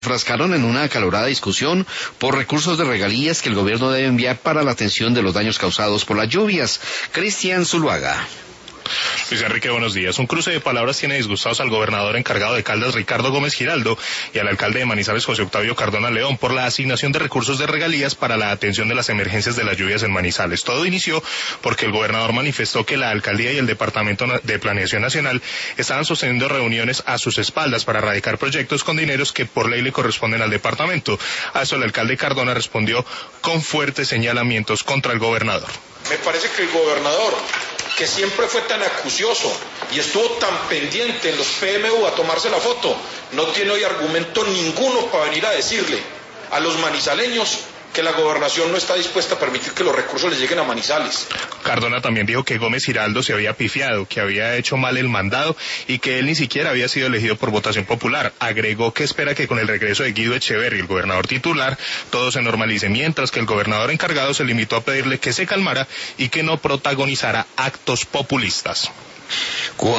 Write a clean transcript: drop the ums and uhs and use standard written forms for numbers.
enfrascaron en una acalorada discusión por recursos de regalías que el gobierno debe enviar para la atención de los daños causados por las lluvias. Cristian Zuluaga. Luis Enrique, buenos días. Un cruce de palabras tiene disgustados al gobernador encargado de Caldas, Ricardo Gómez Giraldo, y al alcalde de Manizales, José Octavio Cardona León, por la asignación de recursos de regalías para la atención de las emergencias de las lluvias en Manizales. Todo inició porque el gobernador manifestó que la alcaldía y el Departamento de Planeación Nacional estaban sosteniendo reuniones a sus espaldas para erradicar proyectos con dineros que por ley le corresponden al departamento. A eso el alcalde Cardona respondió con fuertes señalamientos contra el gobernador. Me parece que el gobernador, que siempre fue tan acucioso y estuvo tan pendiente en los PMU a tomarse la foto, no tiene hoy argumento ninguno para venir a decirle a los manizaleños que la gobernación no está dispuesta a permitir que los recursos les lleguen a Manizales. Cardona también dijo que Gómez Giraldo se había pifiado, que había hecho mal el mandado y que él ni siquiera había sido elegido por votación popular. Agregó que espera que con el regreso de Guido Echeverri, el gobernador titular, todo se normalice, mientras que el gobernador encargado se limitó a pedirle que se calmara y que no protagonizara actos populistas.